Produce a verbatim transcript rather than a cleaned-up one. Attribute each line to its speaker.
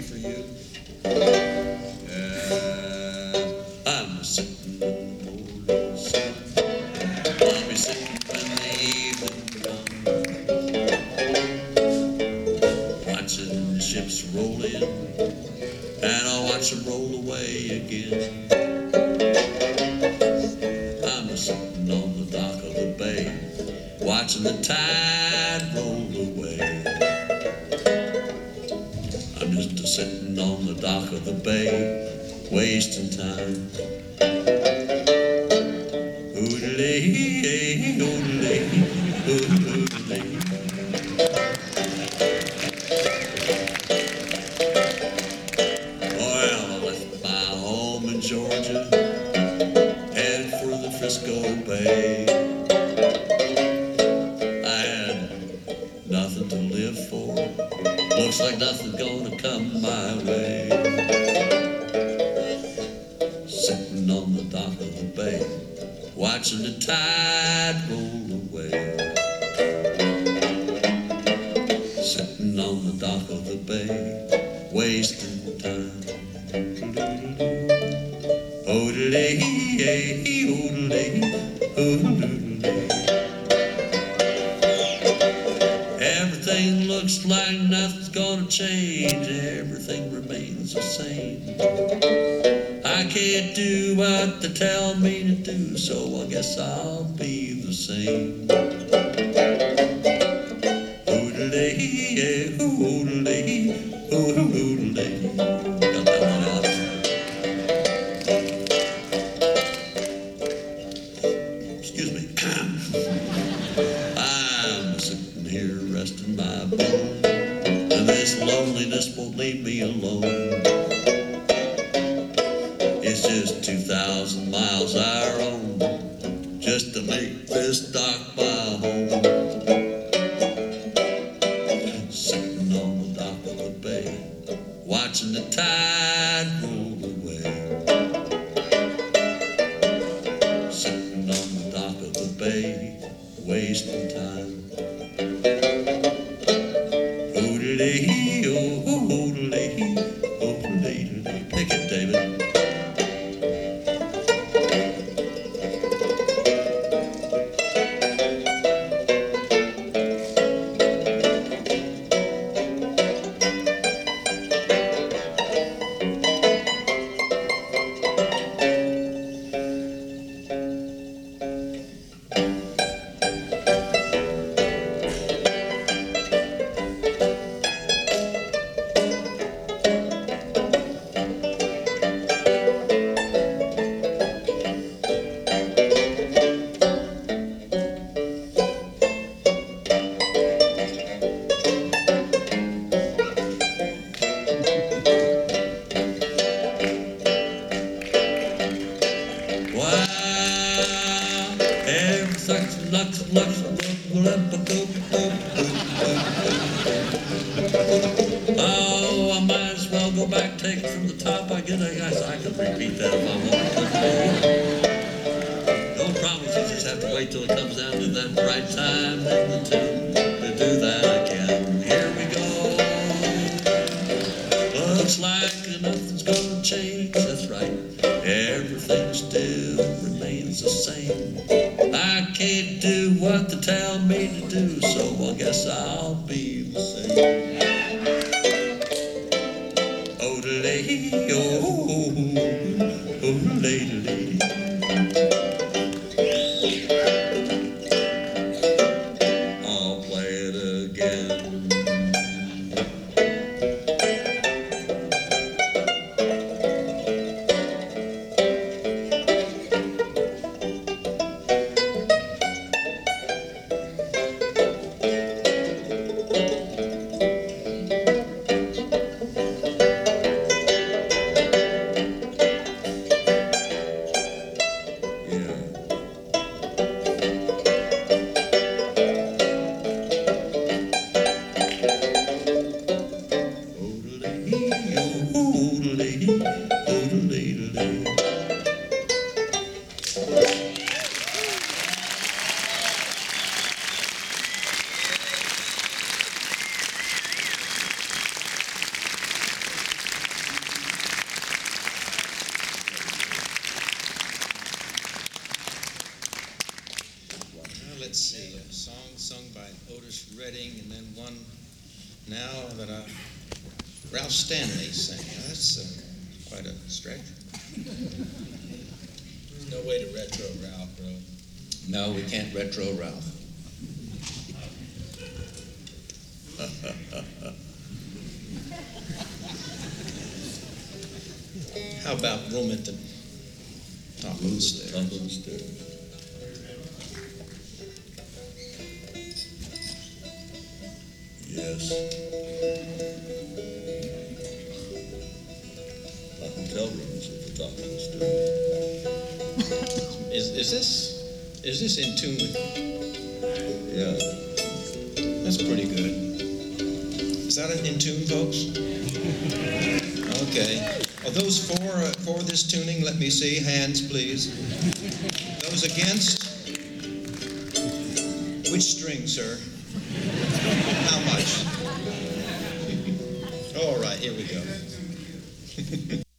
Speaker 1: for you. Uh, I'm sitting in the morning sun. I'll be sitting when the evening comes, watching the ships roll in, and I'll watch them roll away again. I'm sitting on the dock of the bay, watching the tide roll away. I'm just a sitting on the dock of the bay, wasting time. Oodalay, oodalay, oodalay. Well, I left my home in Georgia, headed for the Frisco Bay. I had nothing to live for. Looks like nothing's gonna come my way. Sitting on the dock of the bay, watching the tide roll away. Sitting on the dock of the bay, wasting time. Oodalay, oodalay, oodalay. Everything looks like nothing's gonna change. Everything remains the same. I can't do what they tell me to do, so I guess I'll be the same. Oodalay, oodalay, oodalay. Got that one out. Excuse me. I'm sitting here resting my bones, and this loneliness won't leave me alone. It's just two thousand miles I roam, just to make this dock my home. Sitting on the dock of the bay, watching the tide roll away. Sitting on the dock of the bay, wasting time. Oodalay, oh, oodalay, oodalay, oodalay. Pick it, David. Oh, I might as well go back, take it from the top. I guess I guess I can repeat that if I want. No promise, you just have to wait till it comes down to that right time in the tune to do that again. Here we go. Looks like nothing's gonna change. That's right. Everything still remains the same. I can't do what they tell me to do, so I guess I'll be the same. Oodalay, oh, oodalay, oodalay. I'll play it again. Yeah.
Speaker 2: Otis Redding, and then one now that I, Ralph Stanley sang. Now, that's uh, quite a stretch.
Speaker 3: No way to retro Ralph, bro.
Speaker 2: No, we can't retro Ralph. How about room at the top of the stairs?
Speaker 1: Top of the stairs. Yes. My hotel room is at the top of the stairs.
Speaker 2: Is, is this is this in tune with?
Speaker 1: Yeah.
Speaker 2: That's pretty good. Is that in tune, folks? Okay. Are those for uh, for this tuning? Let me see. Hands, please. Those against? Which string, sir? How much? All right. Here we go.